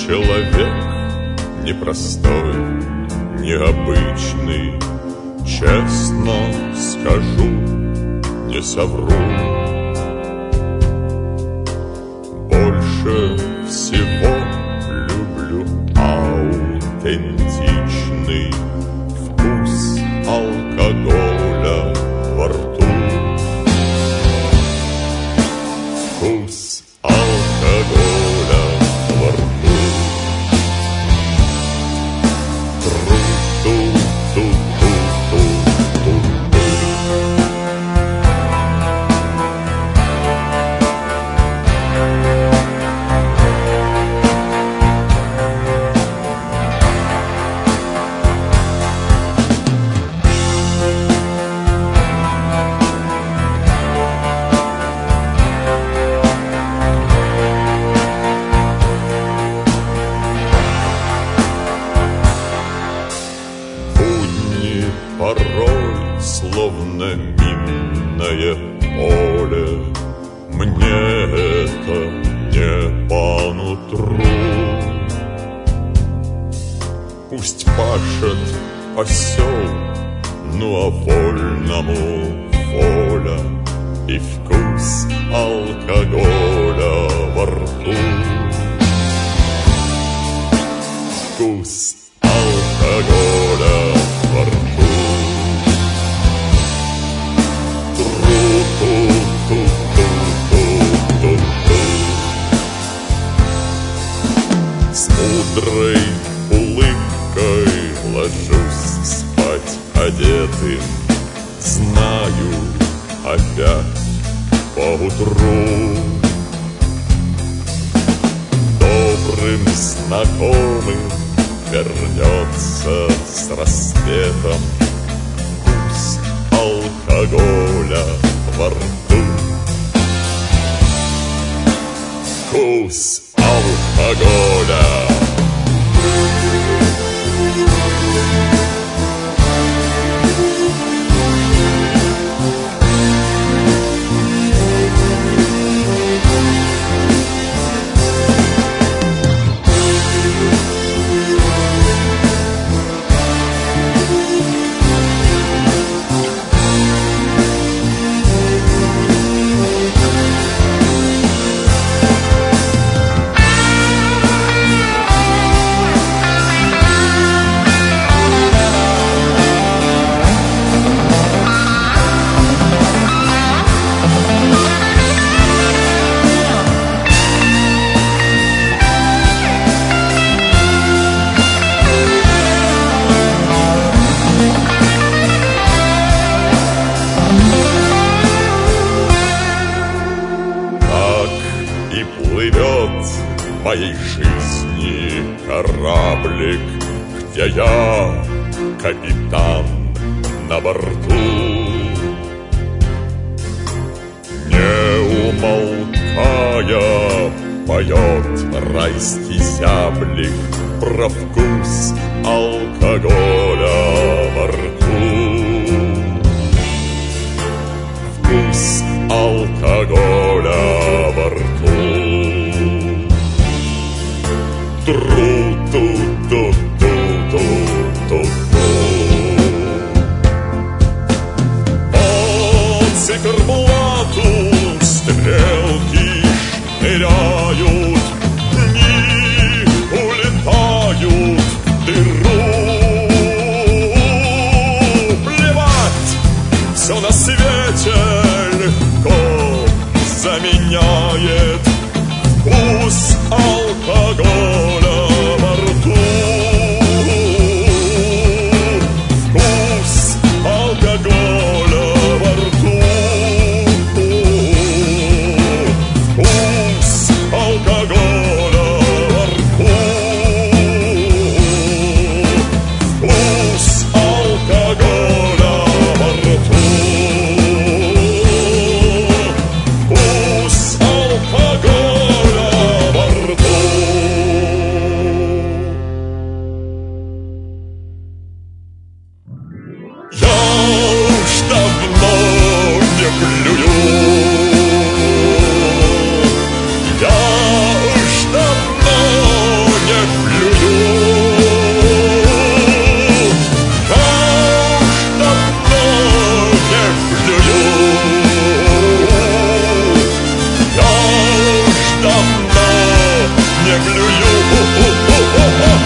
человек непростой, необычный, честно скажу, не совру. Больше всего люблю аутентичный вкус алкоголя во рту. Вкус алкоголя во рту. Тру-ту-ту-ту-ту-ту. Порой, словно минное поле, мне это не по нутру. Пусть пашет осел, ну а вольному воля и вкус алкоголя во рту. Вкус алкоголя во рту. С мудрой улыбкой ложусь спать одетым, знаю, опять поутру добрым знакомым вернется с рассветом вкус алкоголя во рту. Вкус алкоголя. Плывет в моей жизни кораблик, где я капитан на борту. Не умолкая поет райский зяблик про вкус алкоголя во рту. Вкус алкоголя во рту. Тру-ту-ту-ту-ту-ту. По циферблату стрелки шныряют, дни улетают в дыру. Плевать, все на свете легко заменяет вкус алкоголя во рту. Хо-хо-хо-хо-хо!